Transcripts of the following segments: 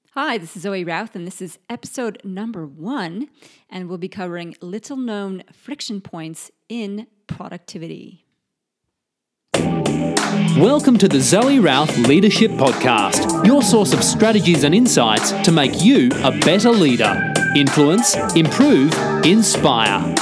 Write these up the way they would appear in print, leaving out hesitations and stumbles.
Hi, this is Zoe Routh, and this is episode number 1, and we'll be covering little-known friction points in productivity. Welcome to the Zoe Routh Leadership Podcast, your source of strategies and insights to make you a better leader. Influence, improve, inspire.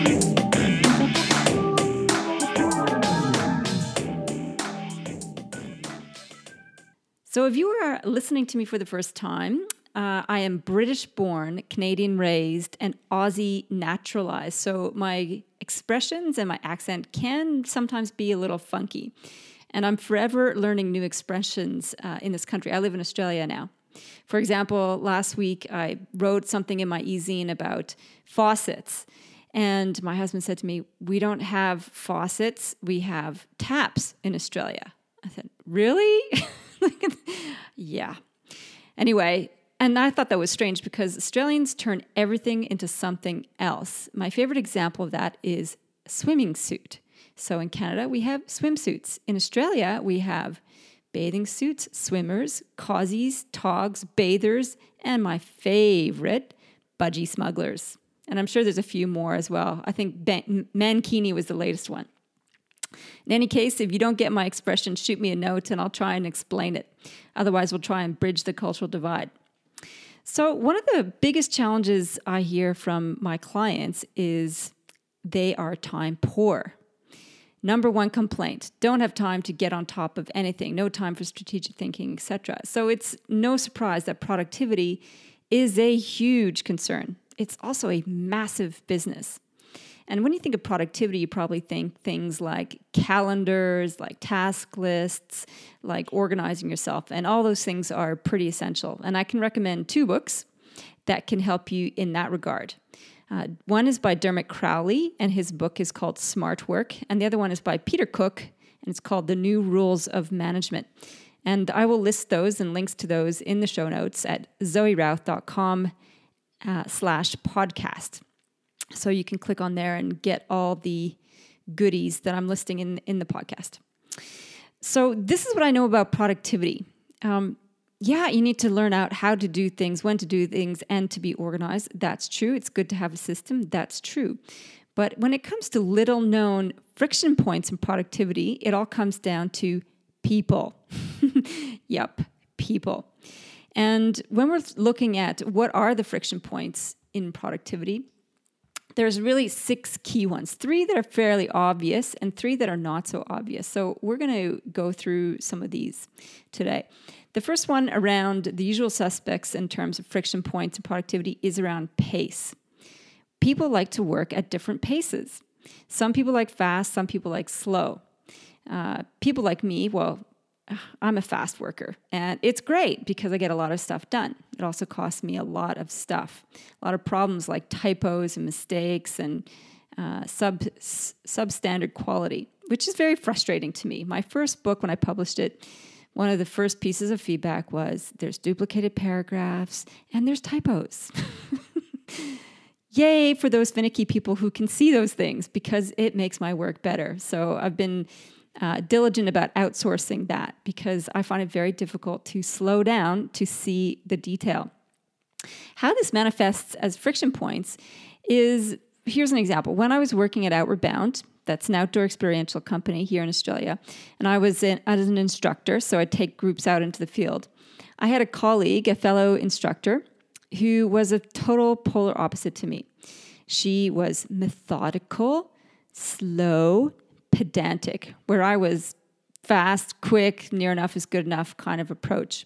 So if you are listening to me for the first time, I am British-born, Canadian-raised, and Aussie naturalized. So my expressions and my accent can sometimes be a little funky. And I'm forever learning new expressions in this country. I live in Australia now. For example, last week I wrote something in my e-zine about faucets. And my husband said to me, "We don't have faucets, we have taps in Australia." I said, "Really?" Yeah. Anyway, and I thought that was strange because Australians turn everything into something else. My favorite example of that is a swimming suit. So in Canada, we have swimsuits. In Australia, we have bathing suits, swimmers, causies, togs, bathers, and my favorite, budgie smugglers. And I'm sure there's a few more as well. I think mankini was the latest one. In any case, if you don't get my expression, shoot me a note and I'll try and explain it. Otherwise, we'll try and bridge the cultural divide. So one of the biggest challenges I hear from my clients is they are time poor. Number one complaint, don't have time to get on top of anything, no time for strategic thinking, etc. So it's no surprise that productivity is a huge concern. It's also a massive business. And when you think of productivity, you probably think things like calendars, like task lists, like organizing yourself. And all those things are pretty essential. And I can recommend 2 books that can help you in that regard. One is by Dermot Crowley, and his book is called Smart Work. And the other one is by Peter Cook, and it's called The New Rules of Management. And I will list those and links to those in the show notes at zoerouth.com/podcast. So you can click on there and get all the goodies that I'm listing in the podcast. So this is what I know about productivity. You need to learn out how to do things, when to do things, and to be organized. That's true. It's good to have a system. That's true. But when it comes to little-known friction points in productivity, it all comes down to people. Yep, people. And when we're looking at what are the friction points in productivity, there's really 6 key ones, 3 that are fairly obvious and 3 that are not so obvious. So we're going to go through some of these today. The first one around the usual suspects in terms of friction points and productivity is around pace. People like to work at different paces. Some people like fast, some people like slow. People like me, I'm a fast worker, and it's great because I get a lot of stuff done. It also costs me a lot of stuff, a lot of problems like typos and mistakes and substandard quality, which is very frustrating to me. My first book, when I published it, one of the first pieces of feedback was there's duplicated paragraphs and there's typos. Yay for those finicky people who can see those things because it makes my work better. So I've been diligent about outsourcing that because I find it very difficult to slow down to see the detail. How this manifests as friction points is, here's an example. When I was working at Outward Bound, that's an outdoor experiential company here in Australia, and I was as an instructor, so I'd take groups out into the field. I had a colleague, a fellow instructor, who was a total polar opposite to me. She was methodical, slow, pedantic, where I was fast, quick, near enough is good enough kind of approach.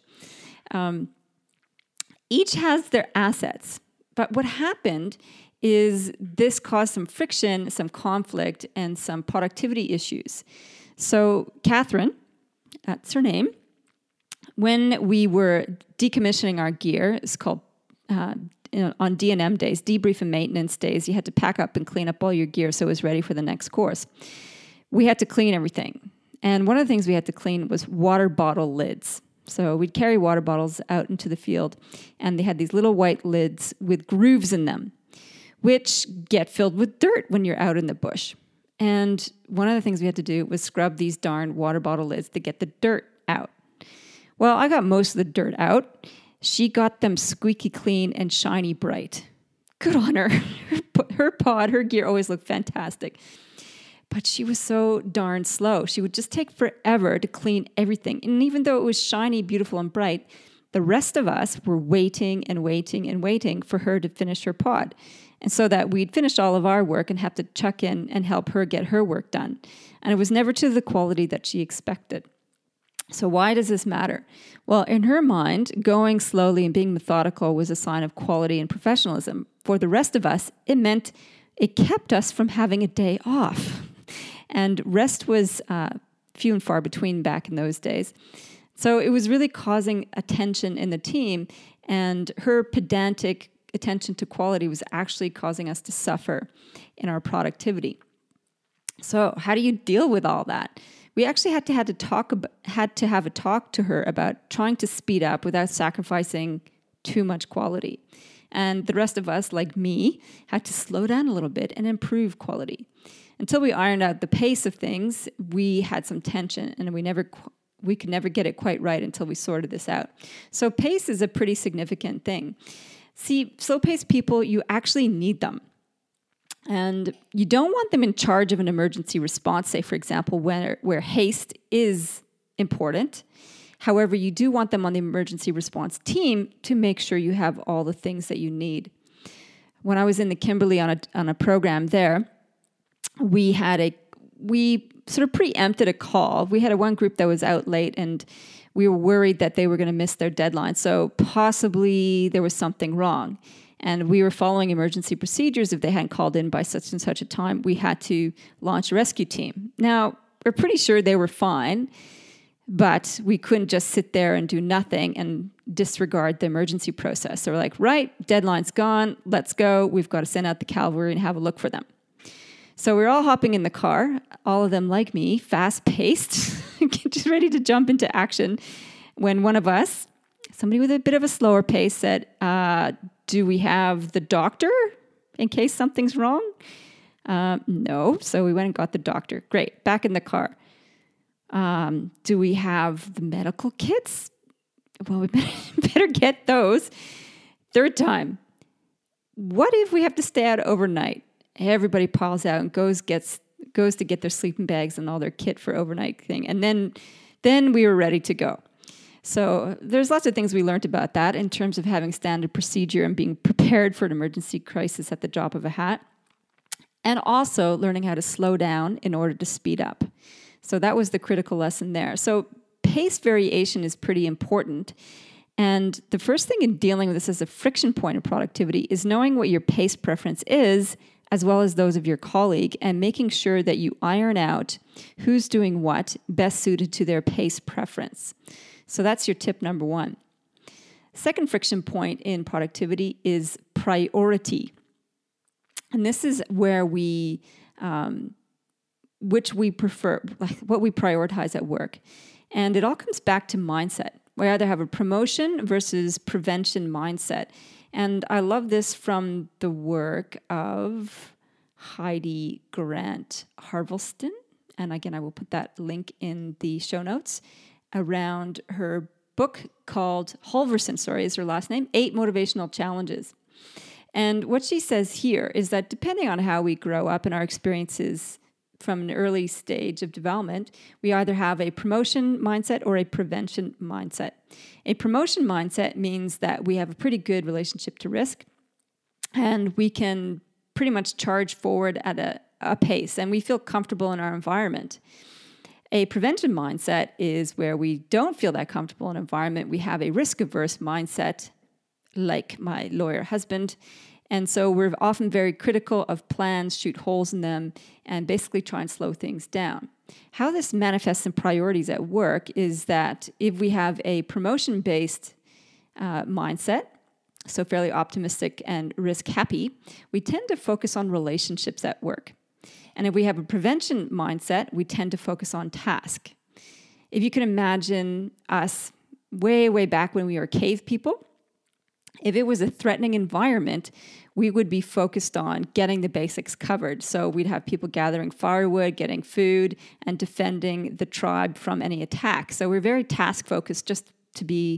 Each has their assets, but what happened is this caused some friction, some conflict, and some productivity issues. So Catherine, that's her name, when we were decommissioning our gear, it's called on D&M days, debrief and maintenance days, you had to pack up and clean up all your gear so it was ready for the next course. We had to clean everything. And one of the things we had to clean was water bottle lids. So we'd carry water bottles out into the field, and they had these little white lids with grooves in them, which get filled with dirt when you're out in the bush. And one of the things we had to do was scrub these darn water bottle lids to get the dirt out. Well, I got most of the dirt out. She got them squeaky clean and shiny bright. Good on her. Her pod, her gear always looked fantastic. But she was so darn slow. She would just take forever to clean everything. And even though it was shiny, beautiful, and bright, the rest of us were waiting and waiting and waiting for her to finish her pod. And so that we'd finish all of our work and have to chuck in and help her get her work done. And it was never to the quality that she expected. So why does this matter? Well, in her mind, going slowly and being methodical was a sign of quality and professionalism. For the rest of us, it meant it kept us from having a day off. And rest was few and far between back in those days. So it was really causing a tension in the team, and her pedantic attention to quality was actually causing us to suffer in our productivity. So how do you deal with all that? We actually had to have a talk to her about trying to speed up without sacrificing too much quality. And the rest of us, like me, had to slow down a little bit and improve quality. Until we ironed out the pace of things, we had some tension, and we could never get it quite right until we sorted this out. So pace is a pretty significant thing. See, slow-paced people, you actually need them. And you don't want them in charge of an emergency response, say, for example, where haste is important. However, you do want them on the emergency response team to make sure you have all the things that you need. When I was in the Kimberley on a program there, we sort of preempted a call. We had one group that was out late, and we were worried that they were going to miss their deadline. So possibly there was something wrong. And we were following emergency procedures. If they hadn't called in by such and such a time, we had to launch a rescue team. Now, we're pretty sure they were fine, but we couldn't just sit there and do nothing and disregard the emergency process. So we're like, right, deadline's gone, let's go. We've got to send out the cavalry and have a look for them. So we're all hopping in the car, all of them like me, fast-paced, just ready to jump into action, when one of us, somebody with a bit of a slower pace, said, do we have the doctor in case something's wrong? No. So we went and got the doctor. Great. Back in the car. Do we have the medical kits? Well, we better get those. Third time. What if we have to stay out overnight? Everybody piles out and goes to get their sleeping bags and all their kit for overnight thing. And then we were ready to go. So there's lots of things we learned about that in terms of having standard procedure and being prepared for an emergency crisis at the drop of a hat. And also learning how to slow down in order to speed up. So that was the critical lesson there. So pace variation is pretty important. And the first thing in dealing with this as a friction point of productivity is knowing what your pace preference is, as well as those of your colleague, and making sure that you iron out who's doing what best suited to their pace preference. So that's your tip number one. Second friction point in productivity is priority. And this is where which we prefer, like what we prioritize at work. And it all comes back to mindset. We either have a promotion versus prevention mindset. And I love this from the work of Heidi Grant Harvelston. And again, I will put that link in the show notes, around her book called Halverson, is her last name, 8 Motivational Challenges. And what she says here is that depending on how we grow up and our experiences from an early stage of development, we either have a promotion mindset or a prevention mindset. A promotion mindset means that we have a pretty good relationship to risk, and we can pretty much charge forward at a pace, and we feel comfortable in our environment. A prevention mindset is where we don't feel that comfortable in an environment. We have a risk-averse mindset, like my lawyer husband. And so we're often very critical of plans, shoot holes in them, and basically try and slow things down. How this manifests in priorities at work is that if we have a promotion-based mindset, so fairly optimistic and risk-happy, we tend to focus on relationships at work. And if we have a prevention mindset, we tend to focus on task. If you can imagine us way, way back when we were cave people, if it was a threatening environment, we would be focused on getting the basics covered. So we'd have people gathering firewood, getting food, and defending the tribe from any attack. So we're very task-focused just to be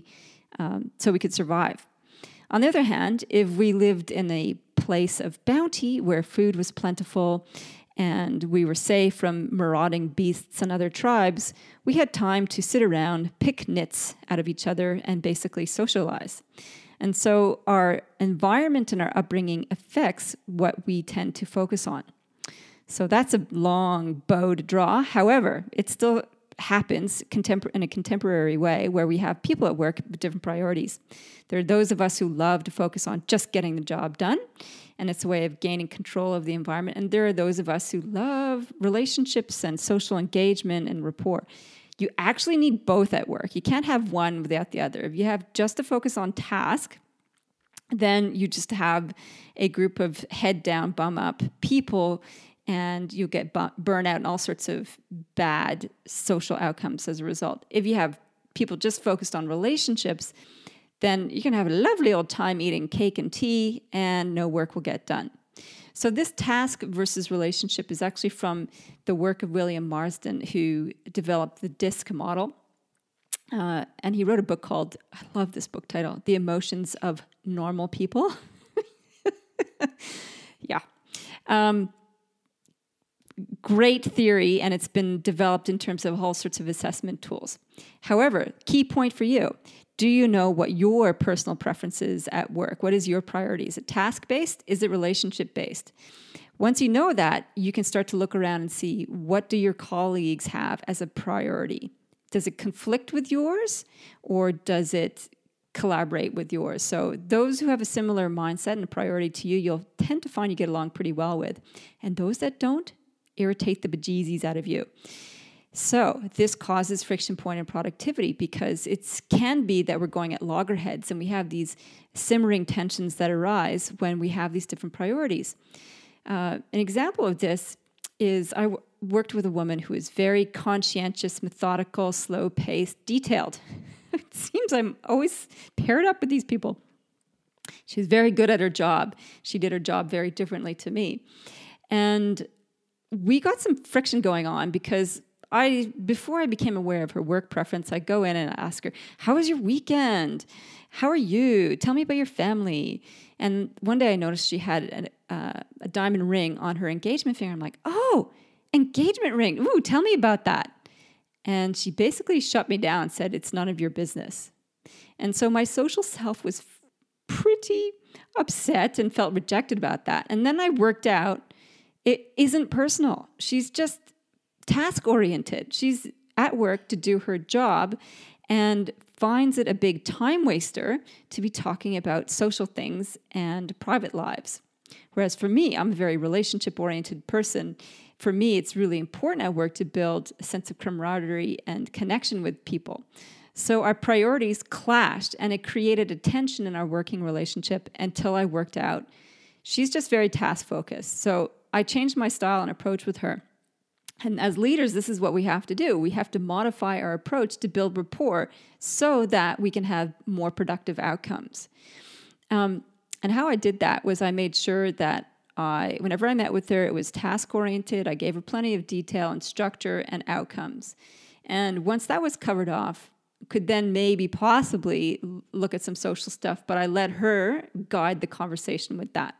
so we could survive. On the other hand, if we lived in a place of bounty where food was plentiful and we were safe from marauding beasts and other tribes, we had time to sit around, pick nits out of each other, and basically socialize. And so our environment and our upbringing affects what we tend to focus on. So that's a long bow to draw. However, it still happens in a contemporary way where we have people at work with different priorities. There are those of us who love to focus on just getting the job done, and it's a way of gaining control of the environment. And there are those of us who love relationships and social engagement and rapport. You actually need both at work. You can't have one without the other. If you have just a focus on task, then you just have a group of head down, bum up people, and you'll get burnout and all sorts of bad social outcomes as a result. If you have people just focused on relationships, then you can have a lovely old time eating cake and tea and no work will get done. So this task versus relationship is actually from the work of William Marsden, who developed the DISC model. And he wrote a book called, I love this book title, The Emotions of Normal People. Yeah. Great theory, and it's been developed in terms of all sorts of assessment tools. However, key point for you, do you know what your personal preference is at work? What is your priority? Is it task-based? Is it relationship-based? Once you know that, you can start to look around and see, what do your colleagues have as a priority? Does it conflict with yours, or does it collaborate with yours? So those who have a similar mindset and a priority to you, you'll tend to find you get along pretty well with. And those that don't, irritate the bejesus out of you. So this causes friction point in productivity, because it can be that we're going at loggerheads and we have these simmering tensions that arise when we have these different priorities. An example of this is I worked with a woman who is very conscientious, methodical, slow-paced, detailed. It seems I'm always paired up with these people. She's very good at her job. She did her job very differently to me. And we got some friction going on because before I became aware of her work preference, I go in and I ask her, how was your weekend? How are you? Tell me about your family. And one day I noticed she had a diamond ring on her engagement finger. I'm like, oh, engagement ring. Ooh, tell me about that. And she basically shut me down and said, it's none of your business. And so my social self was pretty upset and felt rejected about that. And then I worked out, it isn't personal. She's just task-oriented. She's at work to do her job and finds it a big time waster to be talking about social things and private lives. Whereas for me, I'm a very relationship-oriented person. For me, it's really important at work to build a sense of camaraderie and connection with people. So our priorities clashed, and it created a tension in our working relationship until I worked out. She's just very task-focused. So I changed my style and approach with her. And as leaders, this is what we have to do. We have to modify our approach to build rapport so that we can have more productive outcomes. And how I did that was I made sure that whenever I met with her, it was task-oriented. I gave her plenty of detail and structure and outcomes. And once that was covered off, could then maybe possibly look at some social stuff, but I let her guide the conversation with that.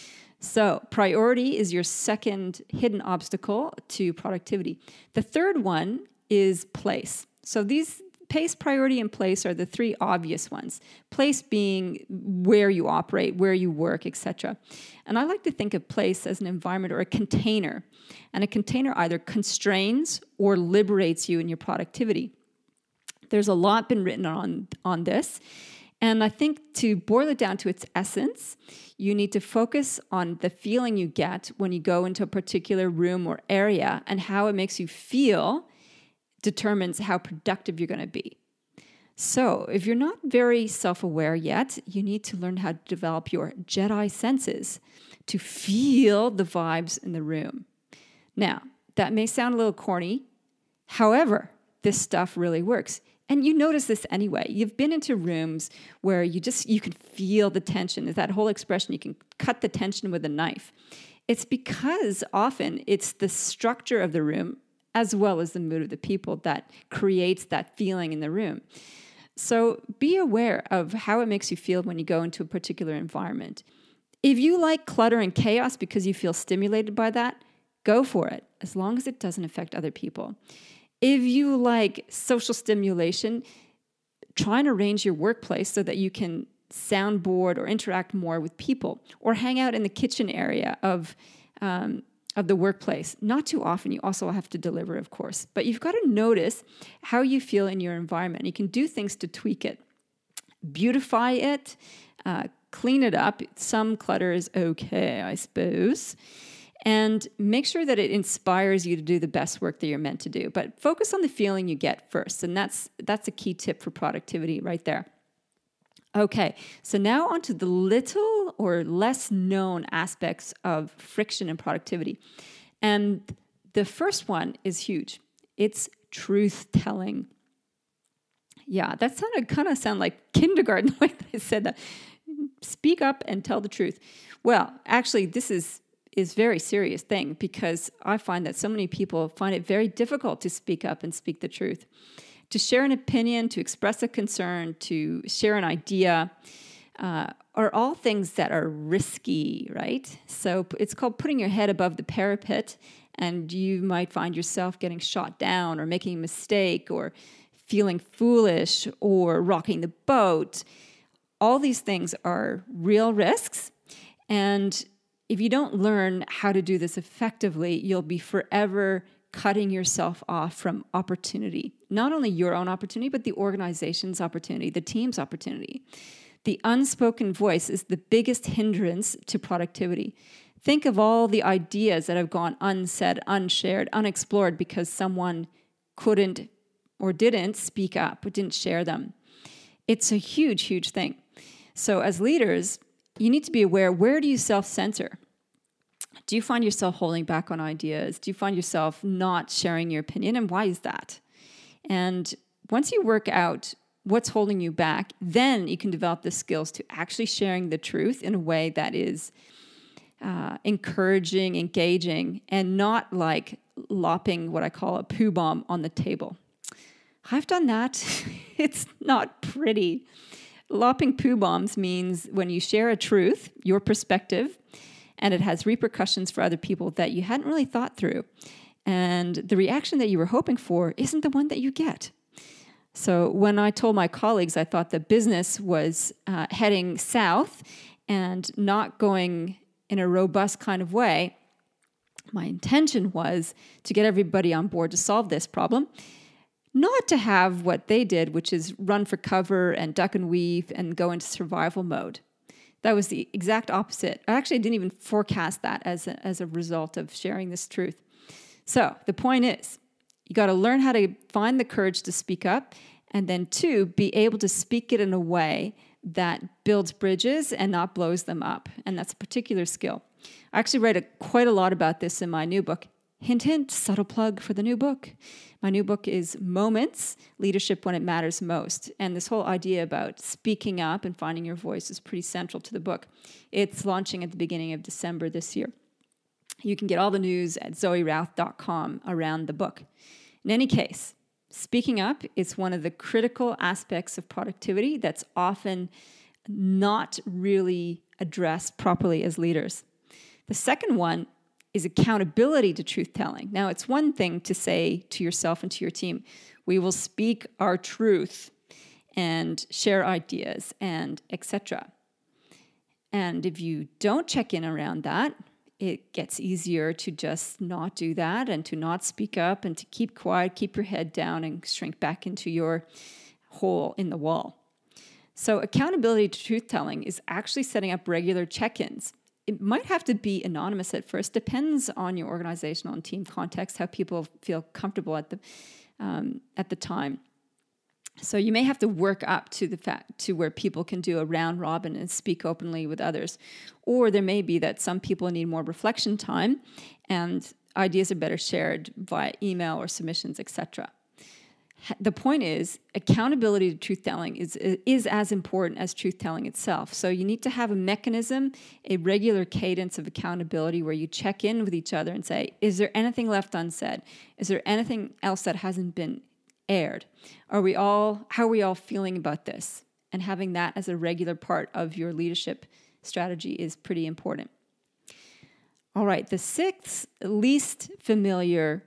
So priority is your second hidden obstacle to productivity. The third one is place. So these pace, priority, and place are the three obvious ones. Place being where you operate, where you work, etc. And I like to think of place as an environment or a container. And a container either constrains or liberates you in your productivity. There's a lot been written on this. And I think to boil it down to its essence, you need to focus on the feeling you get when you go into a particular room or area, and how it makes you feel determines how productive you're going to be. So if you're not very self-aware yet, you need to learn how to develop your Jedi senses to feel the vibes in the room. Now, that may sound a little corny. However, this stuff really works. And you notice this anyway. You've been into rooms where you can feel the tension. There's that whole expression, you can cut the tension with a knife. It's because often it's the structure of the room as well as the mood of the people that creates that feeling in the room. So be aware of how it makes you feel when you go into a particular environment. If you like clutter and chaos because you feel stimulated by that, go for it, as long as it doesn't affect other people. If you like social stimulation, try and arrange your workplace so that you can soundboard or interact more with people, or hang out in the kitchen area of the workplace. Not too often. You also have to deliver, of course. But you've got to notice how you feel in your environment. You can do things to tweak it, beautify it, clean it up. Some clutter is okay, I suppose. And make sure that it inspires you to do the best work that you're meant to do. But focus on the feeling you get first. And that's a key tip for productivity right there. Okay, so now onto the little or less known aspects of friction and productivity. And the first one is huge. It's truth telling. Yeah, that kind of sound like kindergarten the way I said that. Speak up and tell the truth. Well, actually, this is a very serious thing, because I find that so many people find it very difficult to speak up and speak the truth. To share an opinion, to express a concern, to share an idea, are all things that are risky, right? So it's called putting your head above the parapet, and you might find yourself getting shot down or making a mistake or feeling foolish or rocking the boat. All these things are real risks, and if you don't learn how to do this effectively, you'll be forever cutting yourself off from opportunity. Not only your own opportunity, but the organization's opportunity, the team's opportunity. The unspoken voice is the biggest hindrance to productivity. Think of all the ideas that have gone unsaid, unshared, unexplored because someone couldn't or didn't speak up or didn't share them. It's a huge, huge thing. So as leaders, you need to be aware, where do you self-censor? Do you find yourself holding back on ideas? Do you find yourself not sharing your opinion? And why is that? And once you work out what's holding you back, then you can develop the skills to actually sharing the truth in a way that is encouraging, engaging, and not like lopping what I call a poo bomb on the table. I've done that. It's not pretty. Lopping poo bombs means when you share a truth, your perspective, and it has repercussions for other people that you hadn't really thought through. And the reaction that you were hoping for isn't the one that you get. So when I told my colleagues I thought the business was heading south and not going in a robust kind of way, my intention was to get everybody on board to solve this problem. Not to have what they did, which is run for cover and duck and weave and go into survival mode. That was the exact opposite. I actually didn't even forecast that as a result of sharing this truth. So the point is, you got to learn how to find the courage to speak up, and then 2, be able to speak it in a way that builds bridges and not blows them up. And that's a particular skill. I actually write quite a lot about this in my new book. Hint, hint, subtle plug for the new book. My new book is Moments, Leadership When It Matters Most. And this whole idea about speaking up and finding your voice is pretty central to the book. It's launching at the beginning of December this year. You can get all the news at zoerouth.com around the book. In any case, speaking up is one of the critical aspects of productivity that's often not really addressed properly as leaders. The second one is accountability to truth-telling. Now, it's one thing to say to yourself and to your team, we will speak our truth and share ideas and etc. And if you don't check in around that, it gets easier to just not do that and to not speak up and to keep quiet, keep your head down and shrink back into your hole in the wall. So accountability to truth-telling is actually setting up regular check-ins. It might have to be anonymous at first, depends on your organizational and team context, how people feel comfortable at the time. So you may have to work up to where people can do a round robin and speak openly with others. Or there may be that some people need more reflection time and ideas are better shared via email or submissions, etc. The point is, accountability to truth-telling is as important as truth-telling itself. So you need to have a mechanism, a regular cadence of accountability where you check in with each other and say, is there anything left unsaid? Is there anything else that hasn't been aired? How are we all feeling about this? And having that as a regular part of your leadership strategy is pretty important. All right, the 6th least familiar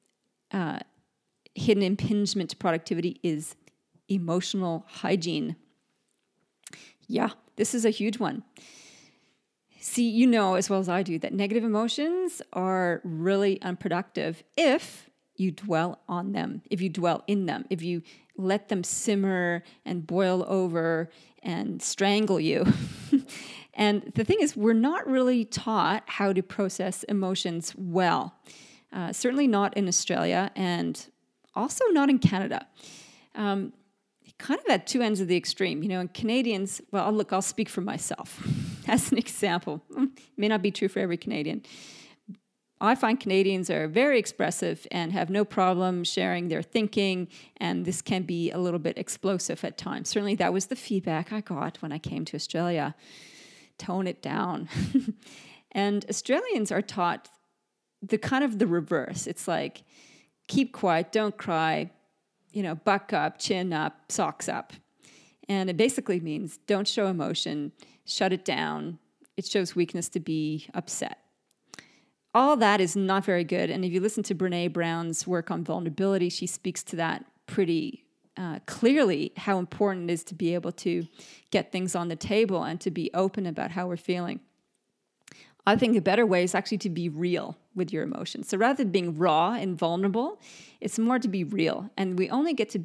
hidden impingement to productivity is emotional hygiene. Yeah, this is a huge one. See, you know as well as I do that negative emotions are really unproductive if you dwell on them, if you dwell in them, if you let them simmer and boil over and strangle you. And the thing is, we're not really taught how to process emotions well. Certainly not in Australia and also not in Canada. Kind of at two ends of the extreme. You know, and Canadians, well, look, I'll speak for myself as an example. It may not be true for every Canadian. I find Canadians are very expressive and have no problem sharing their thinking, and this can be a little bit explosive at times. Certainly that was the feedback I got when I came to Australia. Tone it down. And Australians are taught the reverse. It's like, keep quiet, don't cry, buck up, chin up, socks up. And it basically means don't show emotion, shut it down. It shows weakness to be upset. All that is not very good. And if you listen to Brené Brown's work on vulnerability, she speaks to that pretty clearly, how important it is to be able to get things on the table and to be open about how we're feeling. I think a better way is actually to be real with your emotions. So rather than being raw and vulnerable, it's more to be real. And we only get to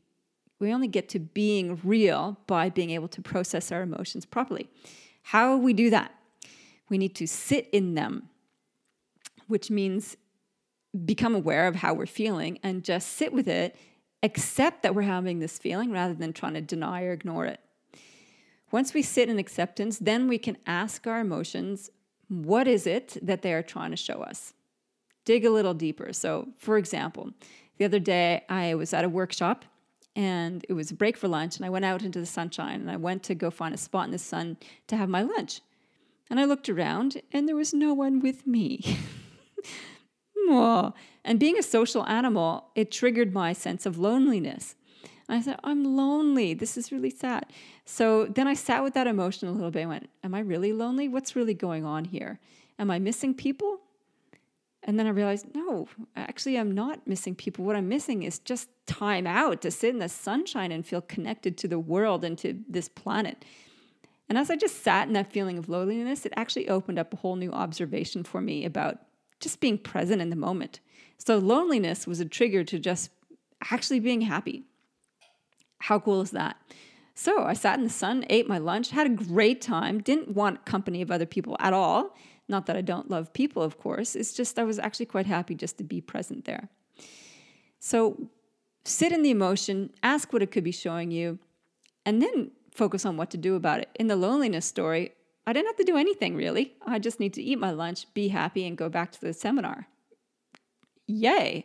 being real by being able to process our emotions properly. How we do that? We need to sit in them, which means become aware of how we're feeling and just sit with it, accept that we're having this feeling rather than trying to deny or ignore it. Once we sit in acceptance, then we can ask our emotions, what is it that they are trying to show us? Dig a little deeper. So, for example, the other day I was at a workshop and it was a break for lunch and I went out into the sunshine and I went to go find a spot in the sun to have my lunch. And I looked around and there was no one with me. And being a social animal, it triggered my sense of loneliness. And I thought, I'm lonely. This is really sad. So then I sat with that emotion a little bit and went, am I really lonely? What's really going on here? Am I missing people? And then I realized, no, actually I'm not missing people. What I'm missing is just time out to sit in the sunshine and feel connected to the world and to this planet. And as I just sat in that feeling of loneliness, it actually opened up a whole new observation for me about just being present in the moment. So loneliness was a trigger to just actually being happy. How cool is that? So I sat in the sun, ate my lunch, had a great time, didn't want company of other people at all. Not that I don't love people, of course. It's just I was actually quite happy just to be present there. So sit in the emotion, ask what it could be showing you, and then focus on what to do about it. In the loneliness story, I didn't have to do anything really. I just need to eat my lunch, be happy, and go back to the seminar. Yay.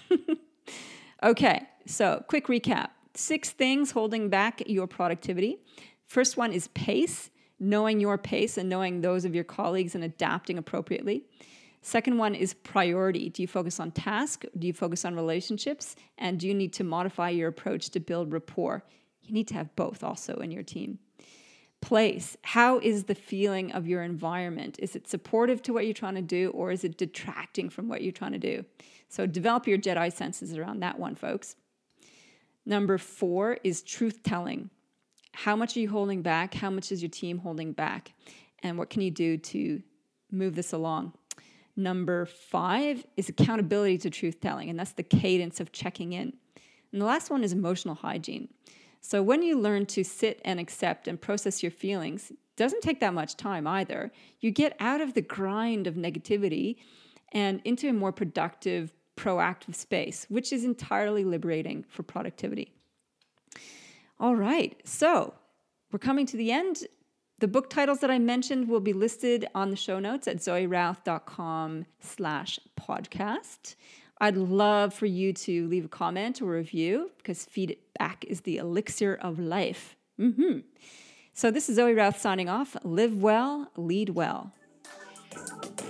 Okay, so quick recap. 6 things holding back your productivity. First one is pace, knowing your pace and knowing those of your colleagues and adapting appropriately. Second one is priority. Do you focus on task? Do you focus on relationships? And do you need to modify your approach to build rapport? You need to have both also in your team. Place. How is the feeling of your environment? Is it supportive to what you're trying to do, or is it detracting from what you're trying to do? So develop your Jedi senses around that one, folks. Number 4 is truth-telling. How much are you holding back? How much is your team holding back? And what can you do to move this along? Number 5 is accountability to truth-telling, and that's the cadence of checking in. And the last one is emotional hygiene. So when you learn to sit and accept and process your feelings, it doesn't take that much time either. You get out of the grind of negativity and into a more productive, proactive space, which is entirely liberating for productivity. All right, so we're coming to the end. The book titles that I mentioned will be listed on the show notes at zoerouth.com/podcast. I'd love for you to leave a comment or review because feedback is the elixir of life. So this is Zoe Routh signing off. Live well, lead well.